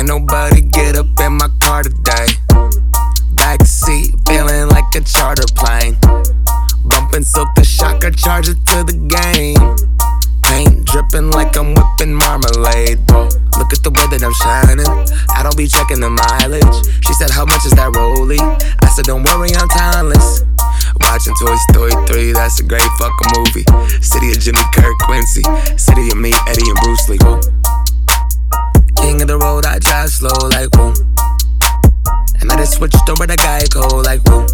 Can't nobody get up in my car today. Backseat, feeling like a charter plane. Bumping Silk the Shocker, charge it to the game. Paint dripping like I'm whipping marmalade. Whoa, look at the way that I'm shining. I don't be checking the mileage. She said, how much is that rollie? I said, don't worry, I'm timeless. Watching Toy Story 3, that's a great fucking movie. City of Jimmy Kirk, Quincy. City of me, Eddie and Bruce Lee. Whoa. King of the road, I drive slow like whoa. And I just switched over to Geico like whoa.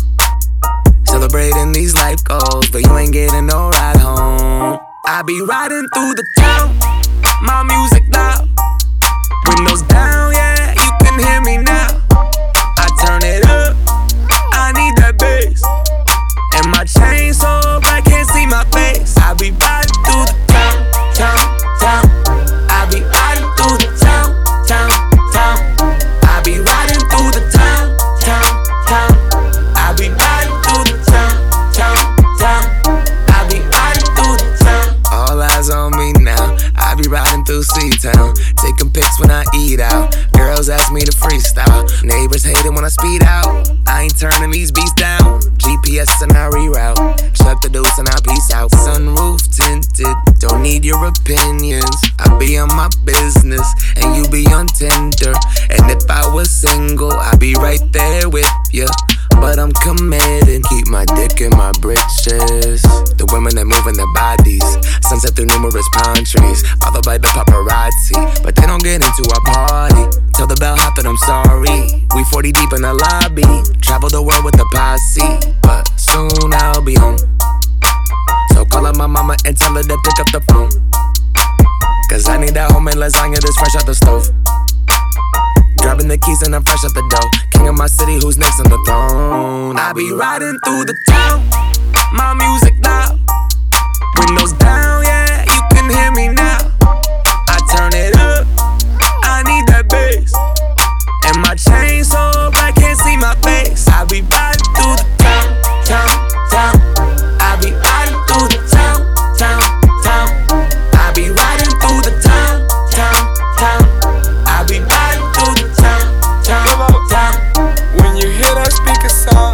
Celebrating these life goals, but you ain't getting no ride home. I be riding through the town, my music loud. Windows down, yeah, you can hear me now. I turn it up, I need that bass. And my chain so bright, can't see my face. I be riding through the town, town, town. I be riding through the town, town, town. I be riding through the town, town, town. I be riding through the town, town, town. I be riding through the town. All eyes on me now. I be riding through C-Town, taking pics when I eat out. Girls ask me to freestyle. Neighbors hate it when I speed out. I ain't turning these beats down. GPS and I reroute. Chuck the deuce and I peace out. Sunroof tinted, don't need your opinions. I be on my business and you be on Tinder. And if I was single, I'd be right there with ya. But I'm committed, keep my dick in my britches. The women that moving their bodies, sunset through numerous palm trees, followed by the paparazzi. But they don't get into our party. Tell the bellhop that I'm sorry. We 40 deep in the lobby, travel the world with the posse. But soon I'll be home. So call up my mama and tell her to pick up the phone. Cause I need that homemade lasagna that's fresh out the stove. Grabbing the keys and I'm fresh out the dough. King of my city, who's next on the throne? I be riding through the town, my music loud. Windows down, yeah, you can hear me now. I turn it up, I need that bass. And my chain so bright, can't see my face. I be riding through the town, town, town. I be riding through the town, town, town. I be riding through the town, town, town. I be riding through the town, town, town. When you hear that speaker sound,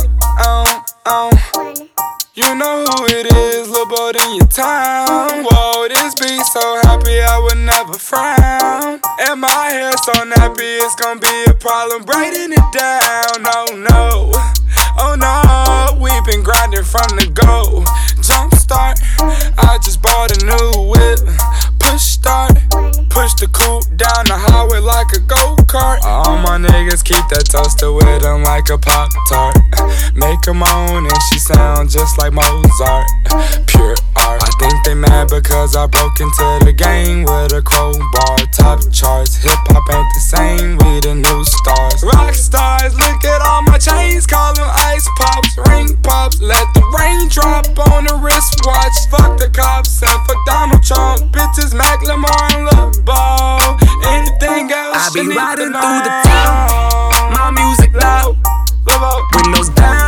you know who it is, Lil' Boat in your town. Whoa, this beat so happy I would never frown. And my hair so nappy, it's gonna be a problem braiding it down. Oh no, oh no, we've been grinding from the go. Jump start, I just bought a new whip. Push start, push the coupe down the highway like a go-kart. All my niggas keep that toaster with them like a Pop-Tart. Make her moan and she sound just like Mozart. Pure art. I think they mad because I broke into the game with a crowbar. Top charts, hip-hop ain't the same, we the new stars. Rock stars, look at all my chains, call them ice pops. Ring pops, let the rain drop on the wristwatch. Fuck the cops and fuck Donald Trump. Bitches Macklemore and Lil' Bo. Anything else I be you need riding to know. through the town, my music loud. Windows down,